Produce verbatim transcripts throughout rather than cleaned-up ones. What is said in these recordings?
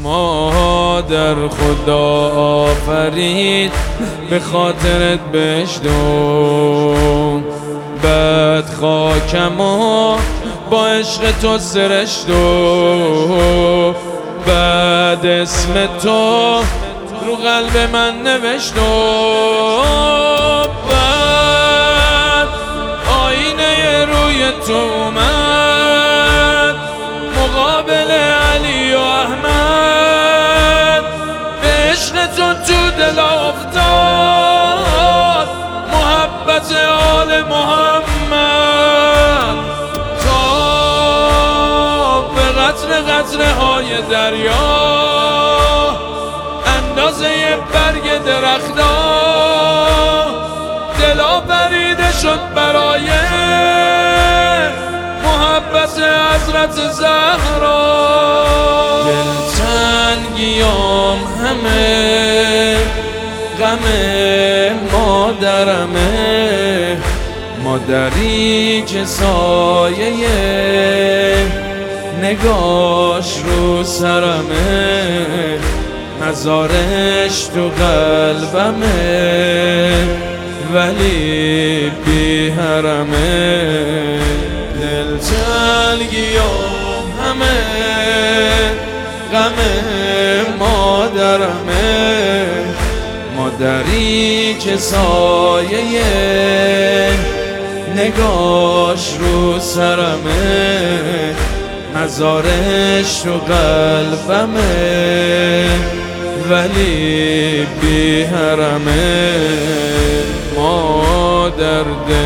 مادر خدا آفرید به خاطرت بشدم، بعد خاکم و با عشق تو سرشتم، بعد اسم تو رو قلب من نوشتم، بعد آینه روی تو اومد مقابل علی و احمد، به عشق تو تو دل افتاد محبت آل محمد، تا به قطر قطره های دریا اندازه برگ درختا دلا پریده شد برای محبت حضرت زهرا. دلتنگیام همه غم مادرمه، مادری که سایه نگاش رو سرمه، مزارش تو قلبمه ولی بی حرمه. دلتنگیام همه غم مادرمه، مادری که سایه نگاش رو سرمه، مزارش تو قلبمه ولی بی حرمه. مادر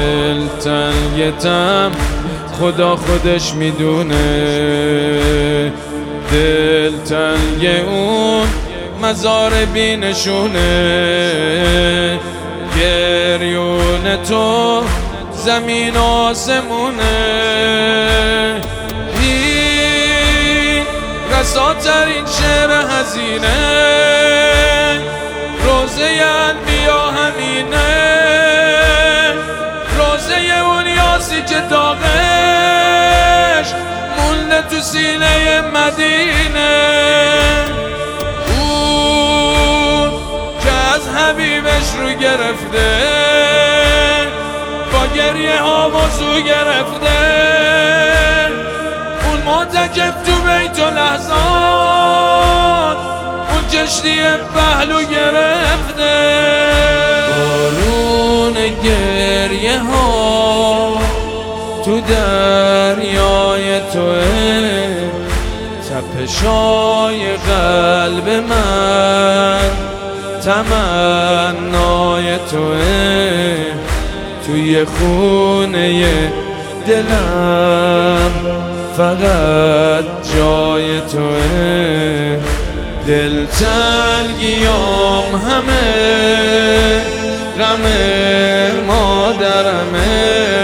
دلتنگتم خدا خودش میدونه، دلتنگ اون مزار بی نشونه، گریون تو زمین آسمونه، این رساترین شعر هزینه روزه انبیا همینه، روزه اون یاسی که داغش مونده تو سینه مدینه، اون که از حبیبش رو گرفته با گریه ها وضو گرفته، اون معتکف تو بیت لحظات اون کشتی پهلو گرفته، بارون گریه ها تو دریای توه، تپشای قلب من تمنای توه، توی خونه دلم فقط جای توه. دلتنگیام همه غم مادرمه،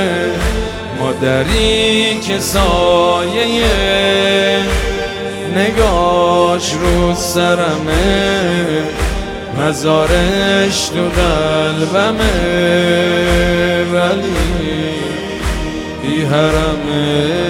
مادری که سایه نگاش رو سرمه، مزارش تو قلبمه ولی بی حرمه.